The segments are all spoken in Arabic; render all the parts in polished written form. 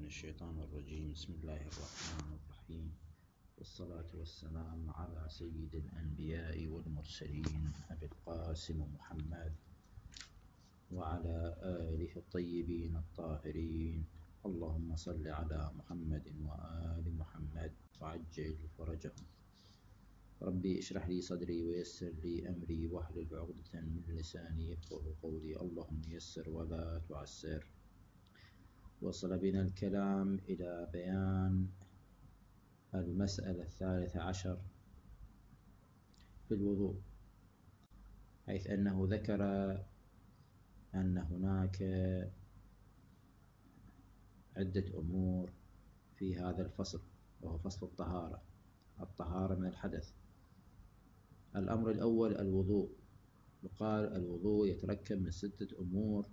الشيطان الرجيم. بسم الله الرحمن الرحيم، والصلاة والسلام على سيد الأنبياء والمرسلين أبي القاسم محمد وعلى آله الطيبين الطاهرين. اللهم صل على محمد وآل محمد وعجل فرجهم. ربي اشرح لي صدري ويسر لي أمري واحلل عقدة من لساني يفقهوا قولي. اللهم يسر ولا تعسر. وصل بنا الكلام إلى بيان المسألة 13 في الوضوء، حيث أنه ذكر أن هناك عدة أمور في هذا الفصل، وهو فصل الطهارة من الحدث. الأمر الأول الوضوء، وقال الوضوء يتركب من 6 أمور.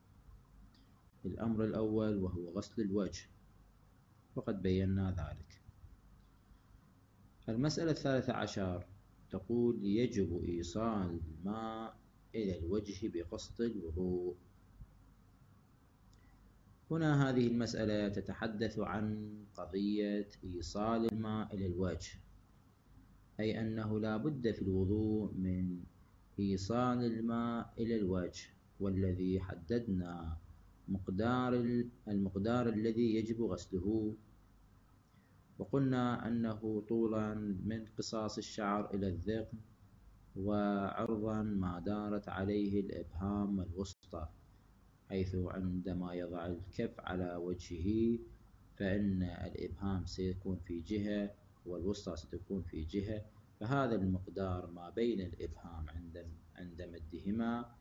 الأمر الأول وهو غسل الوجه، وقد بينا ذلك. المسألة 13 تقول يجب إيصال الماء إلى الوجه بقصد الوضوء. هنا هذه المسألة تتحدث عن قضية إيصال الماء إلى الوجه، أي أنه لا بد في الوضوء من إيصال الماء إلى الوجه، والذي حددنا المقدار الذي يجب غسله، وقلنا أنه طولا من قصاص الشعر إلى الذقن، وعرضا ما دارت عليه الإبهام الوسطى، حيث عندما يضع الكف على وجهه فإن الإبهام سيكون في جهة والوسطى ستكون في جهة، فهذا المقدار ما بين الإبهام عند مدهما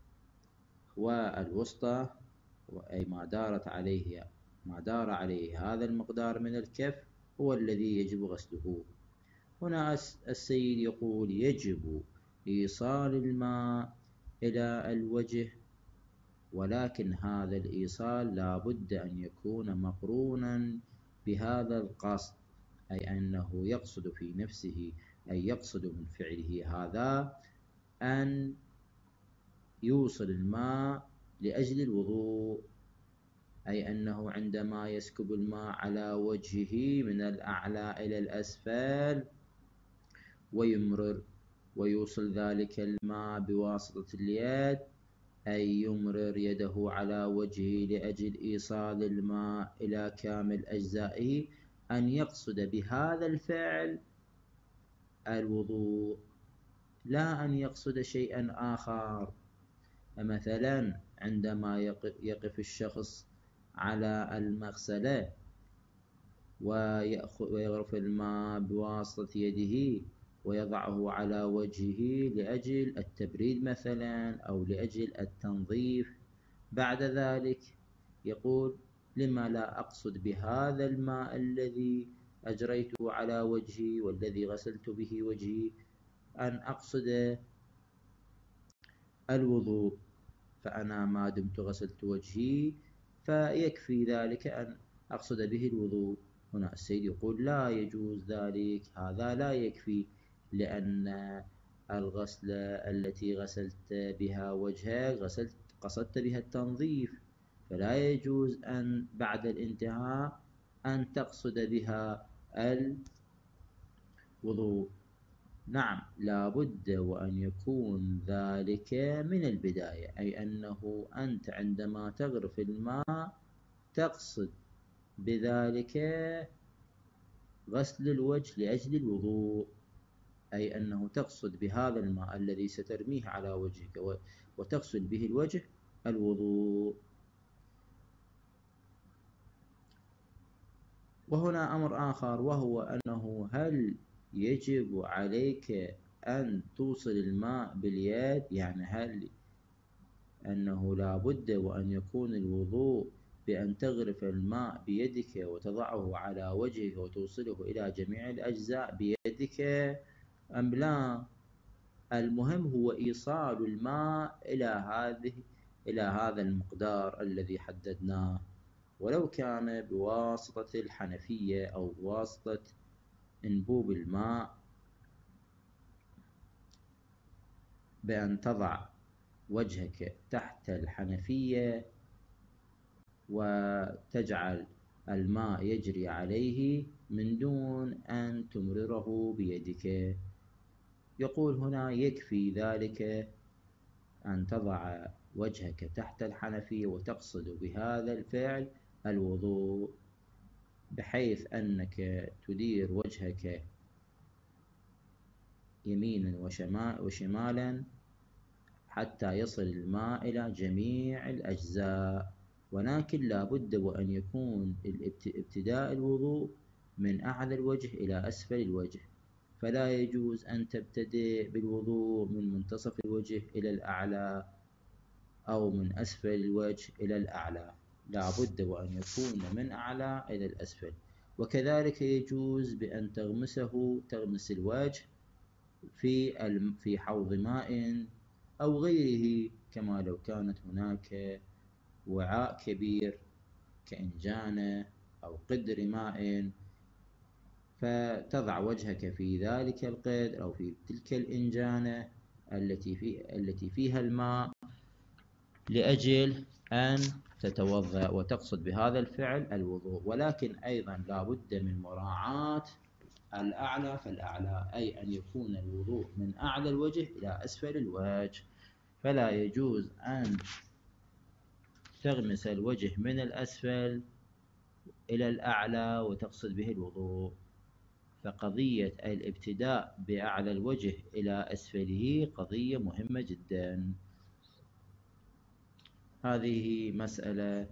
والوسطى، أي ما دار عليه هذا المقدار من الكف هو الذي يجب غسله. هنا السيد يقول يجب إيصال الماء إلى الوجه، ولكن هذا الإيصال لا بد أن يكون مقرونا بهذا القصد، أي أنه يقصد في نفسه، أي يقصد من فعله هذا أن يوصل الماء لأجل الوضوء، أي أنه عندما يسكب الماء على وجهه من الأعلى إلى الأسفل ويمرر ويوصل ذلك الماء بواسطة اليد، أي يمرر يده على وجهه لأجل إيصال الماء إلى كامل أجزائه، أن يقصد بهذا الفعل الوضوء، لا أن يقصد شيئا آخر. مثلا عندما يقف الشخص على المغسلة ويغرف الماء بواسطة يده ويضعه على وجهه لأجل التبريد مثلا أو لأجل التنظيف، بعد ذلك يقول لما لا أقصد بهذا الماء الذي أجريته على وجهي والذي غسلت به وجهي أن أقصد الوضوء، فأنا ما دمت غسلت وجهي فيكفي ذلك أن أقصد به الوضوء. هنا السيد يقول لا يجوز ذلك، هذا لا يكفي، لأن الغسلة التي غسلت بها وجهك قصدت بها التنظيف، فلا يجوز أن بعد الانتهاء أن تقصد بها الوضوء. نعم، لا بد وأن يكون ذلك من البداية، أي أنه أنت عندما تغرف الماء تقصد بذلك غسل الوجه لأجل الوضوء، أي أنه تقصد بهذا الماء الذي سترميه على وجهك وتغسل به الوجه الوضوء. وهنا أمر آخر، وهو أنه هل يجب عليك أن توصل الماء باليد؟ يعني هل أنه لا بد وأن يكون الوضوء بأن تغرف الماء بيدك وتضعه على وجهك وتوصله إلى جميع الأجزاء بيدك أم لا؟ المهم هو إيصال الماء إلى هذا المقدار الذي حددناه، ولو كان بواسطة الحنفية أو بواسطة انبوب الماء، بأن تضع وجهك تحت الحنفية وتجعل الماء يجري عليه من دون أن تمرره بيدك. يقول هنا: يكفي ذلك أن تضع وجهك تحت الحنفية وتقصد بهذا الفعل الوضوء، بحيث أنك تدير وجهك يمينا وشمالا حتى يصل الماء إلى جميع الأجزاء. ولكن لا بد وأن يكون ابتداء الوضوء من أعلى الوجه إلى أسفل الوجه، فلا يجوز أن تبتدئ بالوضوء من منتصف الوجه إلى الأعلى أو من أسفل الوجه إلى الأعلى، لا بد وأن يكون من أعلى إلى الأسفل. وكذلك يجوز بأن تغمس الوجه في حوض ماء أو غيره، كما لو كانت هناك وعاء كبير كإنجانة أو قدر ماء، فتضع وجهك في ذلك القدر أو في تلك الإنجانة التي فيها الماء لأجل أن تتوضأ وتقصد بهذا الفعل الوضوء. ولكن أيضا لا بد من مراعاة الأعلى فالأعلى، أي أن يكون الوضوء من أعلى الوجه إلى أسفل الوجه، فلا يجوز أن تغمس الوجه من الأسفل إلى الأعلى وتقصد به الوضوء. فقضية الابتداء بأعلى الوجه إلى أسفله قضية مهمة جدا. هذه مسألة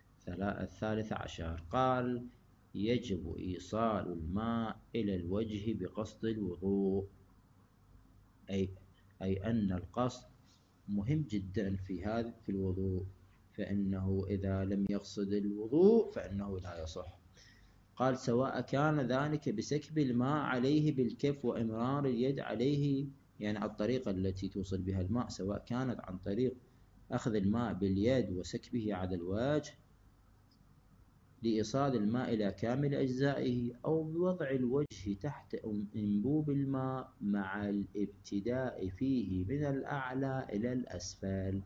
13. قال: يجب إيصال الماء إلى الوجه بقصد الوضوء، أي أن القصد مهم جدا في الوضوء، فإنه إذا لم يقصد الوضوء فإنه لا يصح. قال: سواء كان ذلك بسكب الماء عليه بالكف وإمرار اليد عليه، يعني الطريقة التي توصل بها الماء سواء كانت عن طريق أخذ الماء باليد وسكبه على الوجه لإيصال الماء إلى كامل أجزائه، أو بوضع الوجه تحت أنبوب الماء مع الابتداء فيه من الأعلى إلى الأسفل.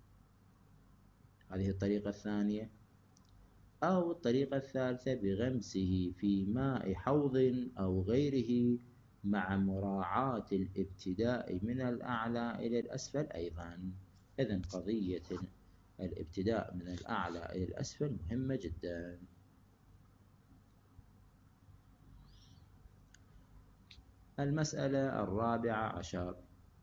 هذه الطريقة الثانية. أو الطريقة الثالثة بغمسه في ماء حوض أو غيره مع مراعاة الابتداء من الأعلى إلى الأسفل أيضا. إذن قضية الابتداء من الأعلى إلى الأسفل مهمة جدا. المسألة 14.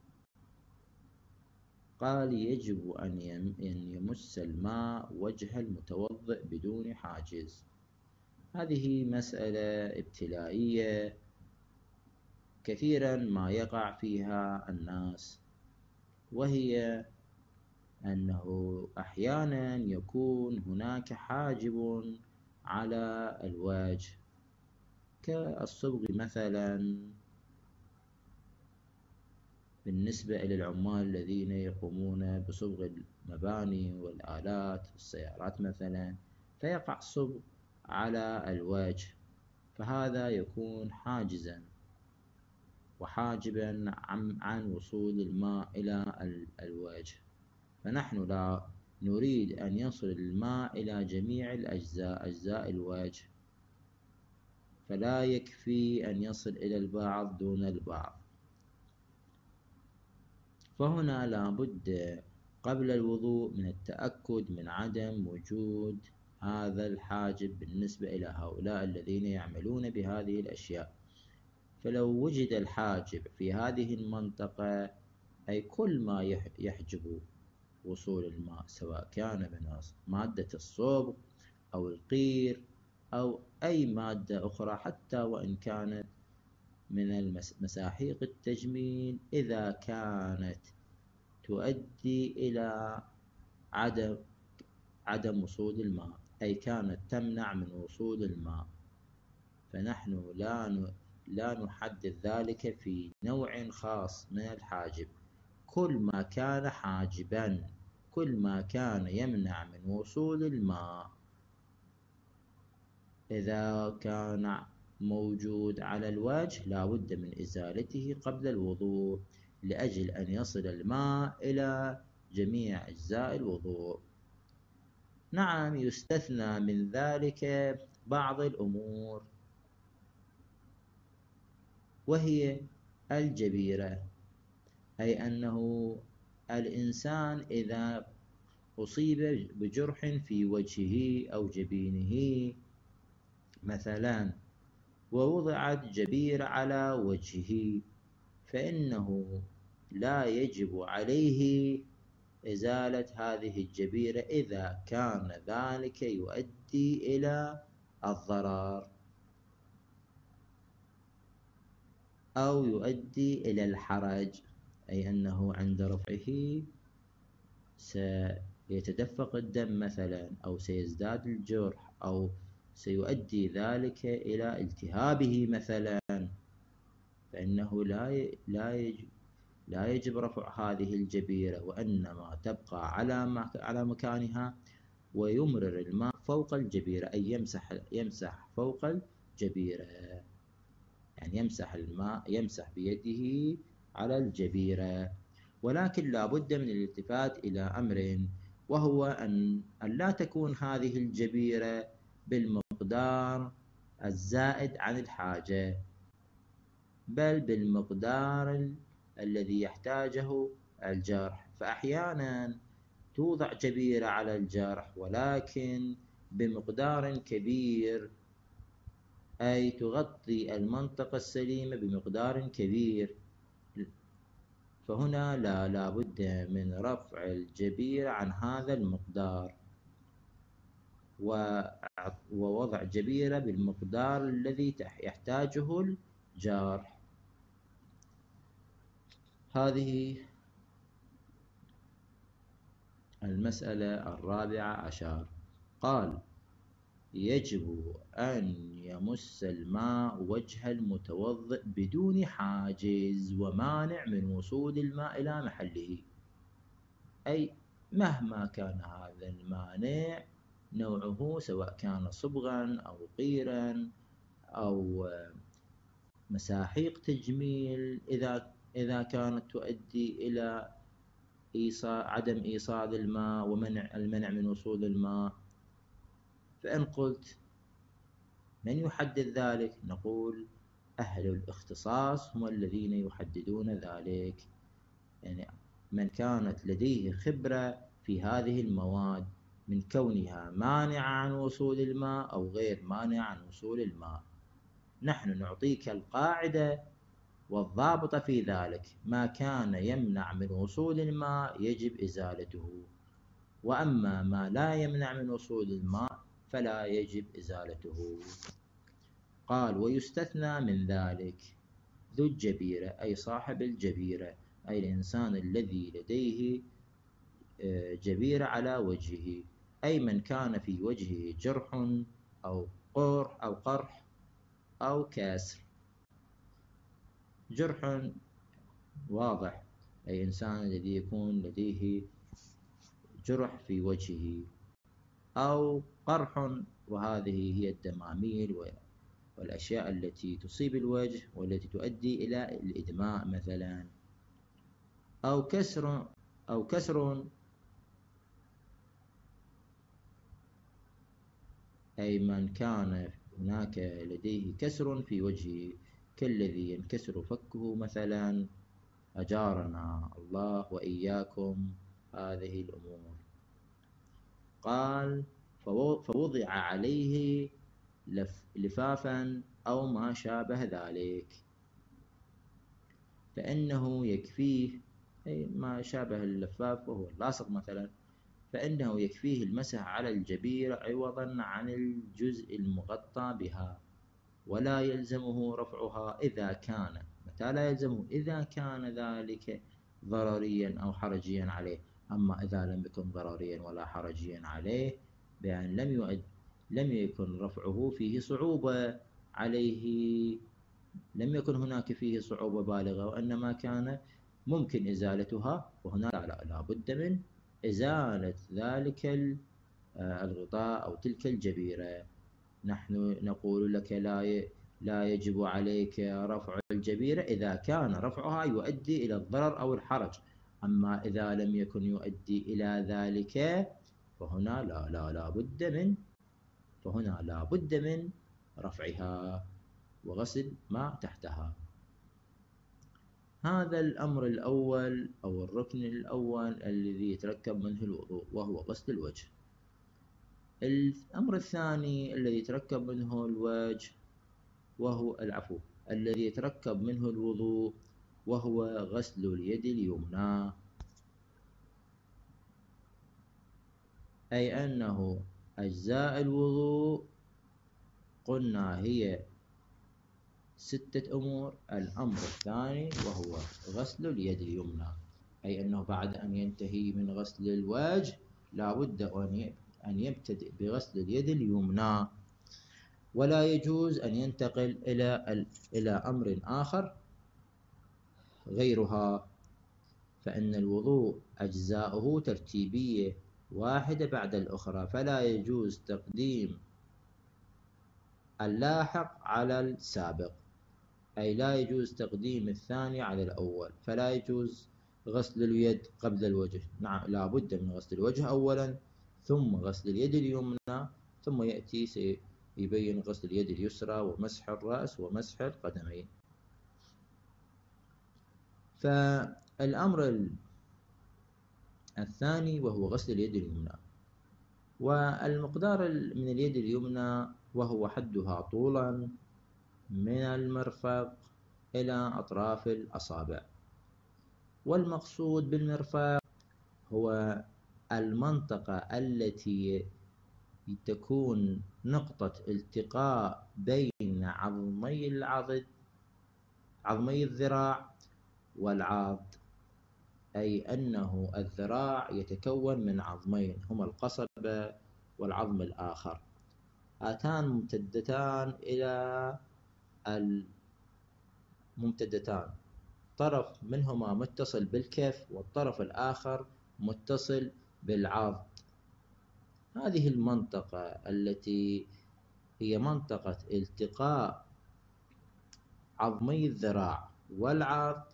قال: يجب أن يمس الماء وجه المتوضئ بدون حاجز. هذه مسألة ابتلائية كثيرا ما يقع فيها الناس، وهي أنه أحيانا يكون هناك حاجب على الوجه كالصبغ مثلا، بالنسبة إلى العمال الذين يقومون بصبغ المباني والآلات السيارات مثلا، فيقع صبغ على الوجه، فهذا يكون حاجزا وحاجبا عن وصول الماء إلى الوجه. فنحن لا نريد أن يصل الماء إلى جميع أجزاء الوجه، فلا يكفي أن يصل إلى البعض دون البعض. فهنا لا بد قبل الوضوء من التأكد من عدم وجود هذا الحاجب بالنسبة إلى هؤلاء الذين يعملون بهذه الأشياء. فلو وجد الحاجب في هذه المنطقة، أي كل ما يحجب وصول الماء سواء كان من مادة الصبغ أو القير أو أي مادة أخرى، حتى وإن كانت من مساحيق التجميل، إذا كانت تؤدي إلى عدم وصول الماء، أي كانت تمنع من وصول الماء، فنحن لا نحدد ذلك في نوع خاص من الحاجب. كل ما كان حاجبا، كل ما كان يمنع من وصول الماء، إذا كان موجود على الوجه لا بد من إزالته قبل الوضوء لأجل أن يصل الماء إلى جميع أجزاء الوضوء. نعم، يستثنى من ذلك بعض الأمور، وهي الجبيرة، أي أنه الإنسان إذا أصيب بجرح في وجهه أو جبينه مثلا ووضعت جبيرة على وجهه، فإنه لا يجب عليه إزالة هذه الجبيرة إذا كان ذلك يؤدي إلى الضرر أو يؤدي إلى الحرج، أي أنه عند رفعه سيتدفق الدم مثلا، أو سيزداد الجرح، أو سيؤدي ذلك إلى التهابه مثلا، فإنه لا يجب رفع هذه الجبيرة، وإنما تبقى على مكانها، ويمرر الماء فوق الجبيرة، أي يمسح فوق الجبيرة، يعني يمسح الماء، يمسح بيده على الجبيرة. ولكن لا بد من الالتفات إلى أمر، وهو أن لا تكون هذه الجبيرة بالمقدار الزائد عن الحاجة، بل بالمقدار الذي يحتاجه الجرح. فأحيانا توضع جبيرة على الجرح ولكن بمقدار كبير، أي تغطي المنطقة السليمة بمقدار كبير، فهنا لا بد من رفع الجبيرة عن هذا المقدار، ووضع جبيرة بالمقدار الذي يحتاجه الجارح. هذه المسألة الرابعة عشر. قال: يجب أن يمس الماء وجه المتوضئ بدون حاجز ومانع من وصول الماء إلى محله، أي مهما كان هذا المانع نوعه، سواء كان صبغا أو قيرا أو مساحيق تجميل، إذا كانت تؤدي إلى عدم إيصال الماء ومنع من وصول الماء. فإن قلت من يحدد ذلك؟ نقول أهل الاختصاص هم الذين يحددون ذلك، يعني من كانت لديه خبرة في هذه المواد من كونها مانعة عن وصول الماء أو غير مانعة عن وصول الماء. نحن نعطيك القاعدة والضابط في ذلك: ما كان يمنع من وصول الماء يجب إزالته، وأما ما لا يمنع من وصول الماء فلا يجب إزالته. قال: ويستثنى من ذلك ذو الجبيرة، أي صاحب الجبيرة، أي الإنسان الذي لديه جبيرة على وجهه، أي من كان في وجهه جرح أو قرح أو كسر. جرح واضح، أي إنسان الذي يكون لديه جرح في وجهه، أو قرح، وهذه هي الدماميل والأشياء التي تصيب الوجه والتي تؤدي إلى الإدماء مثلا، أو كسر أي من كان هناك لديه كسر في وجهه، كالذي ينكسر فكه مثلا، أجارنا الله وإياكم هذه الأمور. قال: فوضع عليه لفافا أو ما شابه ذلك، فإنه يكفيه، أي ما شابه اللفاف وهو اللاصق مثلا، فإنه يكفيه المسح على الجبيرة عوضا عن الجزء المغطى بها، ولا يلزمه رفعها إذا كان. متى لا يلزمه؟ إذا كان ذلك ضرريا أو حرجيا عليه. أما إذا لم يكن ضرريا ولا حرجيا عليه، بأن لم يكن رفعه فيه صعوبة عليه، لم يكن هناك فيه صعوبة بالغة، وإنما كان ممكن إزالتها، وهنا لا بد من إزالة ذلك الغطاء أو تلك الجبيرة. نحن نقول لك لا يجب عليك رفع الجبيرة إذا كان رفعها يؤدي إلى الضرر أو الحرج، أما إذا لم يكن يؤدي إلى ذلك فهنا لا بد من فهنا لا بد من رفعها وغسل ما تحتها. هذا الأمر الأول أو الركن الأول الذي يتركب منه الوضوء وهو غسل الوجه. الأمر الثاني الذي يتركب منه الوجه وهو الذي يتركب منه الوضوء وهو غسل اليد اليمنى، أي أنه أجزاء الوضوء قلنا هي 6 أمور. الأمر الثاني وهو غسل اليد اليمنى، أي أنه بعد أن ينتهي من غسل الوجه لا بد أن يبتدئ بغسل اليد اليمنى، ولا يجوز أن ينتقل إلى أمر آخر غيرها، فإن الوضوء أجزاؤه ترتيبية واحدة بعد الأخرى، فلا يجوز تقديم اللاحق على السابق، أي لا يجوز تقديم الثاني على الأول. فلا يجوز غسل اليد قبل الوجه، نعم لا بد من غسل الوجه أولا ثم غسل اليد اليمنى، ثم يأتي سيبين غسل اليد اليسرى ومسح الرأس ومسح القدمين. فالأمر الثاني وهو غسل اليد اليمنى، والمقدار من اليد اليمنى وهو حدها طولا من المرفق إلى أطراف الأصابع. والمقصود بالمرفق هو المنطقة التي تكون نقطة التقاء بين عظمي الذراع والعاض، أي أنه الذراع يتكون من عظمين هما القصبة والعظم الآخر، هاتان ممتدتان، طرف منهما متصل بالكف والطرف الآخر متصل بالعاض. هذه المنطقة التي هي منطقة التقاء عظمي الذراع والعاض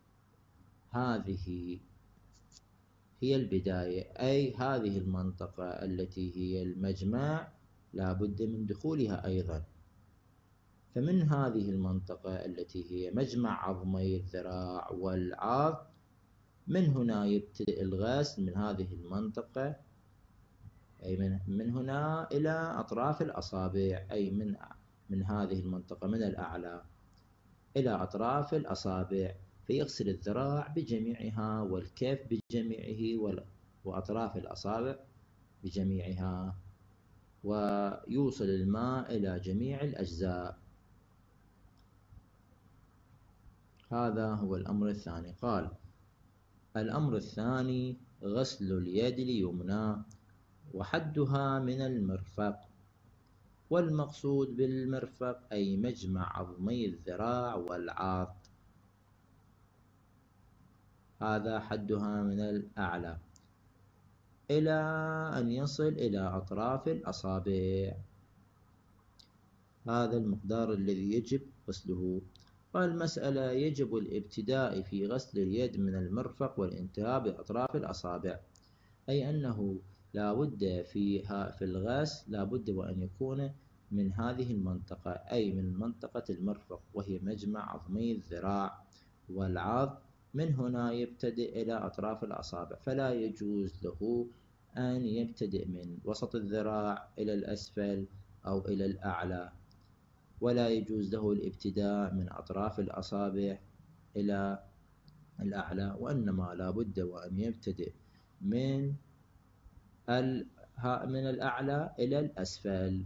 هذه هي البداية، أي هذه المنطقة التي هي المجمع لا بد من دخولها أيضا. فمن هذه المنطقة التي هي مجمع عظمي الذراع والعاض، من هنا يبتدئ الغسل من هذه المنطقة، أي من هنا إلى أطراف الأصابع، أي من هذه المنطقة من الأعلى إلى أطراف الأصابع، فيغسل الذراع بجميعها والكف بجميعه وأطراف الأصابع بجميعها، ويوصل الماء إلى جميع الأجزاء. هذا هو الأمر الثاني. قال الأمر الثاني غسل اليد اليمنى وحدها من المرفق، والمقصود بالمرفق أي مجمع عظمي الذراع والعاض، هذا حدها من الأعلى إلى أن يصل إلى أطراف الأصابع، هذا المقدار الذي يجب غسله. والمسألة يجب الابتداء في غسل اليد من المرفق والانتهاء بأطراف الأصابع، أي أنه لا بد في الغسل لا بد وأن يكون من هذه المنطقة، أي من منطقة المرفق وهي مجمع عظمي الذراع والعاض، من هنا يبتدئ إلى أطراف الأصابع، فلا يجوز له أن يبتدئ من وسط الذراع إلى الأسفل أو إلى الأعلى، ولا يجوز له الابتداء من أطراف الأصابع إلى الأعلى، وإنما لا بد وأن يبتدئ من الأعلى إلى الأسفل.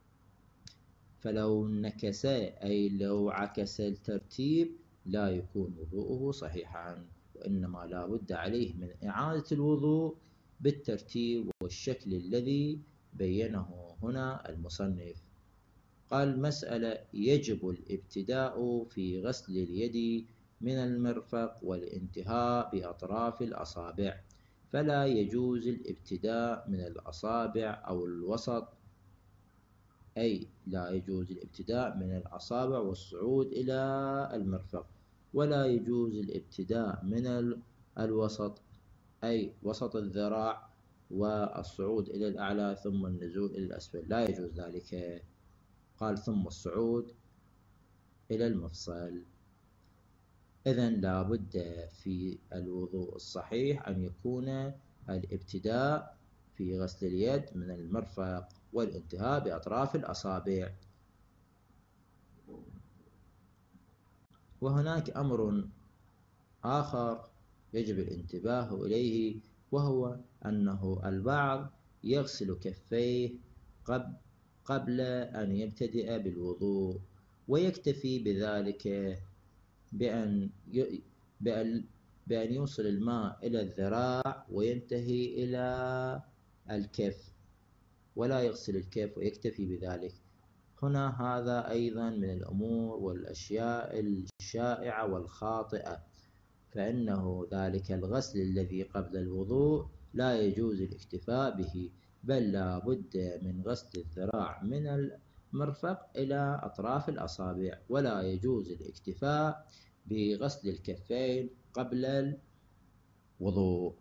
فلو نكس أي لو عكس الترتيب لا يكون وضوءه صحيحا، وإنما لا بد عليه من إعادة الوضوء بالترتيب والشكل الذي بينه هنا المصنف. قال مسألة يجب الابتداء في غسل اليد من المرفق والانتهاء بأطراف الأصابع، فلا يجوز الابتداء من الأصابع أو الوسط، أي لا يجوز الابتداء من الأصابع والصعود إلى المرفق، ولا يجوز الابتداء من الوسط أي وسط الذراع والصعود إلى الأعلى ثم النزول إلى الأسفل، لا يجوز ذلك. قال ثم الصعود إلى المفصل. إذن لا بد في الوضوء الصحيح أن يكون الابتداء في غسل اليد من المرفق والانتهاء بأطراف الأصابع. وهناك أمر آخر يجب الانتباه إليه، وهو أنه البعض يغسل كفيه قبل أن يبتدئ بالوضوء، ويكتفي بذلك بأن يوصل الماء إلى الذراع وينتهي إلى الكف، ولا يغسل الكف ويكتفي بذلك. هنا هذا أيضا من الأمور والأشياء الشائعة والخاطئة، فإنه ذلك الغسل الذي قبل الوضوء لا يجوز الاكتفاء به، بل لا بد من غسل الذراع من المرفق إلى أطراف الأصابع، ولا يجوز الاكتفاء بغسل الكفين قبل الوضوء.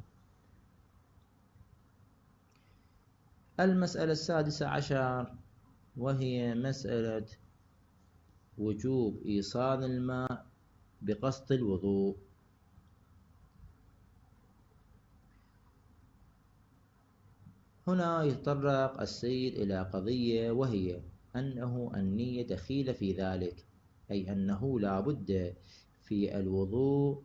المسألة 16 وهي مسألة وجوب إيصال الماء بقصد الوضوء. هنا يتطرق السيد إلى قضية، وهي أنه النية دخيلة في ذلك، أي أنه لا بد في الوضوء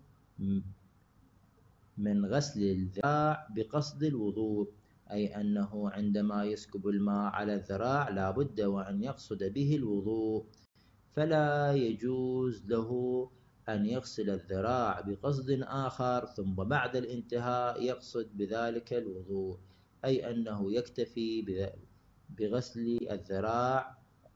من غسل الذراع بقصد الوضوء، أي أنه عندما يسكب الماء على الذراع لا بد وأن يقصد به الوضوء، فلا يجوز له أن يغسل الذراع بقصد آخر ثم بعد الانتهاء يقصد بذلك الوضوء، أي أنه يكتفي بغسل الذراع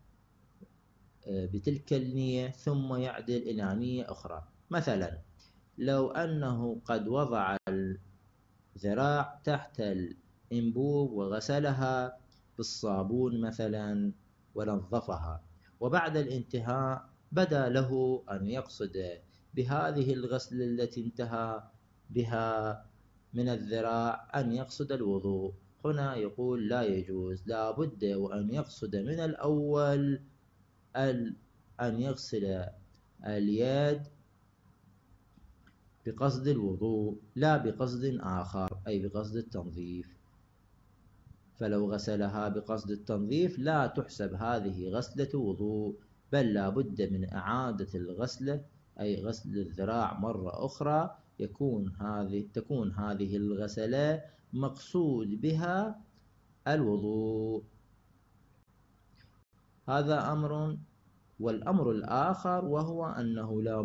بتلك النية ثم يعدل إلى نية أخرى. مثلا لو أنه قد وضع الذراع تحت الإنبوب وغسلها بالصابون مثلا ونظفها، وبعد الانتهاء بدا له أن يقصد بهذه الغسل التي انتهى بها من الذراع أن يقصد الوضوء، هنا يقول لا يجوز، لا بد وأن يقصد من الأول أن يغسل اليد بقصد الوضوء لا بقصد آخر، أي بقصد التنظيف. فلو غسلها بقصد التنظيف لا تحسب هذه غسلة وضوء، بل لا بد من إعادة الغسلة، أي غسل الذراع مرة أخرى، تكون هذه الغسلة مقصود بها الوضوء. هذا أمر. والأمر الآخر وهو أنه لا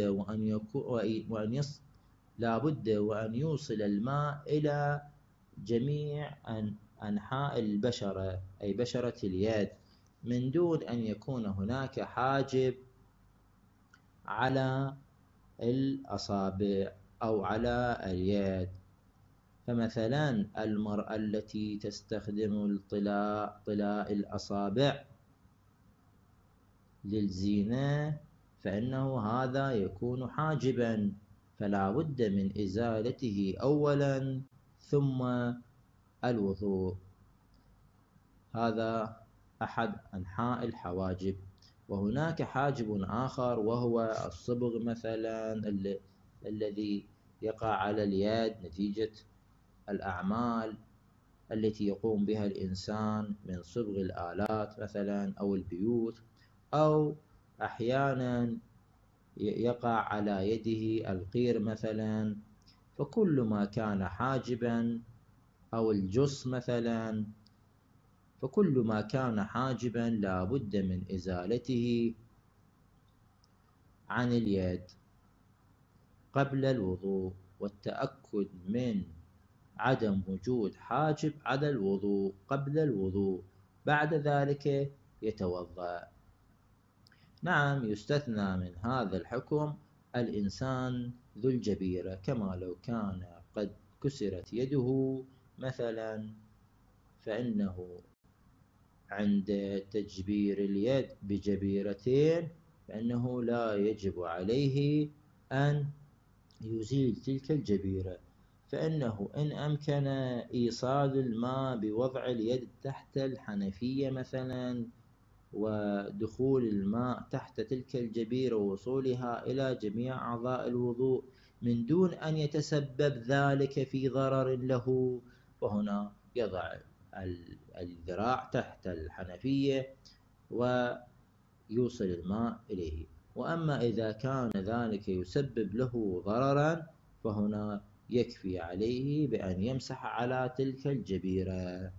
بد وأن يوصل الماء إلى جميع أنحاء البشرة، أي بشرة اليد، من دون أن يكون هناك حاجب على الأصابع أو على اليد. فمثلا المرأة التي تستخدم طلاء الأصابع للزينة فإنه هذا يكون حاجبا، فلا بد من إزالته أولا ثم الوضوء. هذا أحد أنحاء الحواجب. وهناك حاجب آخر وهو الصبغ مثلا الذي يقع على اليد نتيجة الأعمال التي يقوم بها الإنسان من صبغ الآلات مثلا أو البيوت، أو أحيانا يقع على يده القير مثلا، فكل ما كان حاجبا أو الجص مثلا، فكل ما كان حاجبا لا بد من إزالته عن اليد قبل الوضوء، والتأكد من عدم وجود حاجب على الوضوء قبل الوضوء، بعد ذلك يتوضأ. نعم، يستثنى من هذا الحكم الإنسان ذو الجبيرة، كما لو كان قد كسرت يده مثلا، فإنه عند تجبير اليد بجبيرتين فإنه لا يجب عليه أن يزيل تلك الجبيرة، فإنه إن أمكن إيصال الماء بوضع اليد تحت الحنفية مثلا، ودخول الماء تحت تلك الجبيرة ووصولها إلى جميع أعضاء الوضوء من دون أن يتسبب ذلك في ضرر له، فهنا يضع الذراع تحت الحنفية ويوصل الماء إليه. وأما إذا كان ذلك يسبب له ضررا فهنا يكفي عليه بأن يمسح على تلك الجبيرة.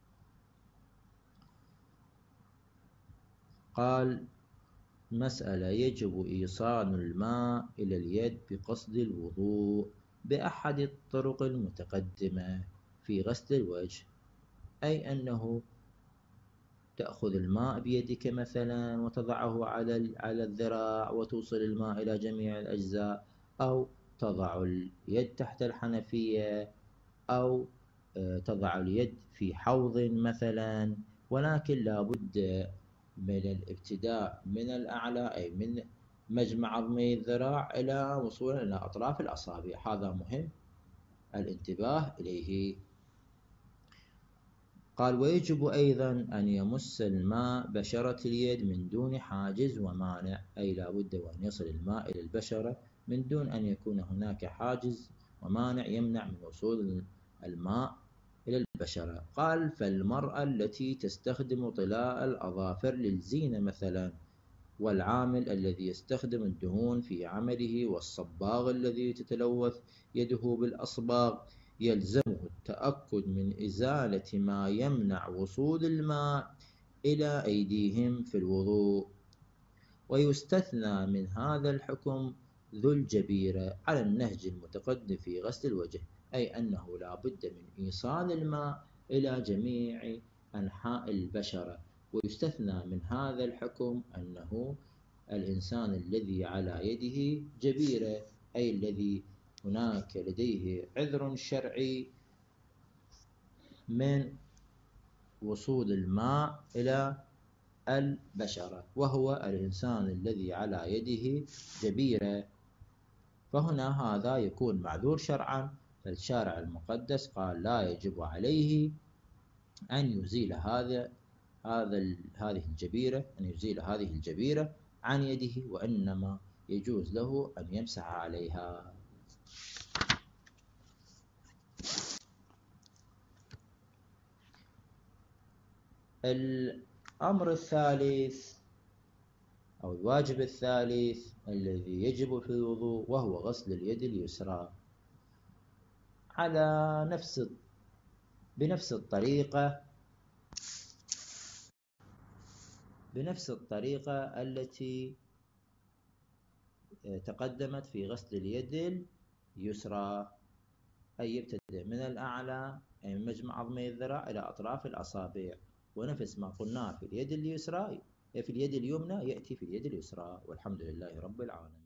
قال: مسألة: يجب إيصال الماء إلى اليد بقصد الوضوء بأحد الطرق المتقدمة في غسل الوجه، أي أنه تأخذ الماء بيدك مثلا وتضعه على الذراع وتوصل الماء إلى جميع الأجزاء، أو تضع اليد تحت الحنفية، أو تضع اليد في حوض مثلا، ولكن لا بد من الابتداء من الأعلى، أي من مجمع عظمي الذراع إلى وصول إلى أطراف الأصابع. هذا مهم الانتباه إليه. قال: ويجب أيضا أن يمس الماء بشرة اليد من دون حاجز ومانع، أي لا بد وأن يصل الماء إلى البشرة من دون أن يكون هناك حاجز ومانع يمنع من وصول الماء إلى البشرة. قال: فالمرأة التي تستخدم طلاء الأظافر للزينة مثلا، والعامل الذي يستخدم الدهون في عمله، والصباغ الذي تتلوث يده بالأصباغ، يلزمه التأكد من إزالة ما يمنع وصول الماء إلى أيديهم في الوضوء. ويستثنى من هذا الحكم ذو الجبيرة على النهج المتقدم في غسل الوجه، أي أنه لا بد من إيصال الماء إلى جميع أنحاء البشرة. ويستثنى من هذا الحكم أنه الإنسان الذي على يده جبيرة، أي الذي هناك لديه عذر شرعي من وصول الماء إلى البشرة، وهو الإنسان الذي على يده جبيرة، فهنا هذا يكون معذور شرعا. فالشارع المقدس قال: لا يجب عليه أن يزيل هذه الجبيرة عن يده، وإنما يجوز له أن يمسح عليها. الأمر الثالث أو الواجب الثالث الذي يجب في الوضوء وهو غسل اليد اليسرى على بنفس الطريقة التي تقدمت في غسل اليد اليسرى، أي يبتدئ من الأعلى، أي من مجمع عظمي الذراع إلى أطراف الأصابع، ونفس ما قلناه في اليد اليمنى يأتي في اليد اليسرى. والحمد لله رب العالمين.